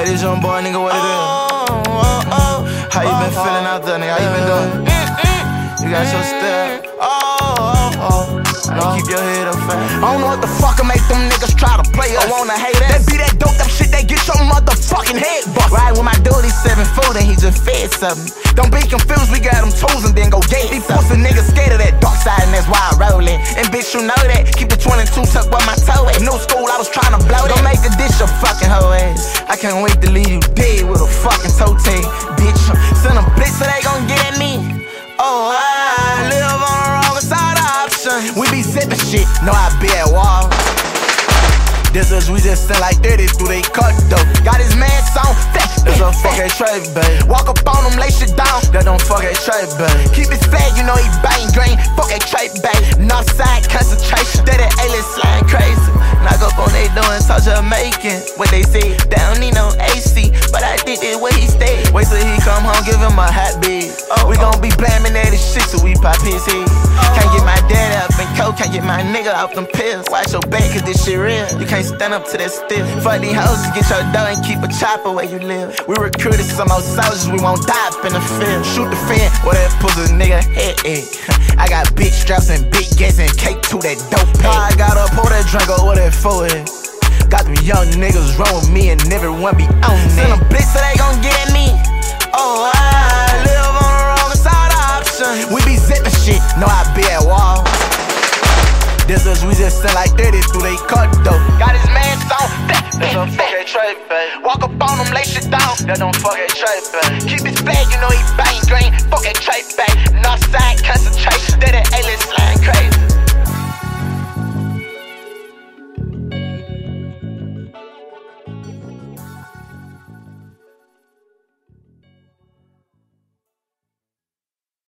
this young boy, nigga, what it is? How you been feeling out there, nigga? How you been doing? You got your step. Now keep your head up, fam. I don't know what the fuck make them niggas try to play us. I wanna hate us. They be that dope up shit, they get your motherfucking head bust. Right when my dude, 7 foot and he just fed something. Don't be confused, we got them tools and then go get these pussy niggas scared of that dark side and that's why I rollin'. And bitch, you know that. Keep the 22 tucked by my toe at. New school, I was trying to blow that. Don't make the dish your fucking hoe ass. I can't wait to leave you dead with a fucking toe tag, bitch. Send them blitz so they gon' get at me. Oh, I live on the wrong side of options. We be zippin' shit, know I be at war. This is we just send like 30 through they cut though. Got his man song, that's a fucking trade, babe. Walk up on him, lay shit down. That don't fuck that trade, babe. Keep his flag, you know he bang green. Fuck that trade, babe. Northside concentration. That alien slime crazy. Knock up on they doing so Jamaican. What they say, they don't need no AC. But I think that's where he stay. Wait till he come home, give him a hot beat. We gon' be blaming that shit till we pop his head. Can't get my dad up in coke, can't get my nigga off them pills. Watch your back, cause this shit real. You can't stand up to that stiff. Fuck these hoes, get your dough and keep a chopper where you live. We recruited some more soldiers, we won't die up in the field. Shoot the fan, where that pussy nigga head egg. I got big straps and big gas and cake to that dope pack. I gotta pour that drink over that forehead. Got them young niggas run with me and everyone be on that. Send them blitz so they gon' get at me. Oh, I live on the wrong side of options. We be zippin' shit, know I be at war. This is we just send like 30 through they cut though. Got his man song, that don't fuck that trade, babe. Walk up on him, lay shit down. That don't fuck that trade, babe. Keep his flag, you know he bang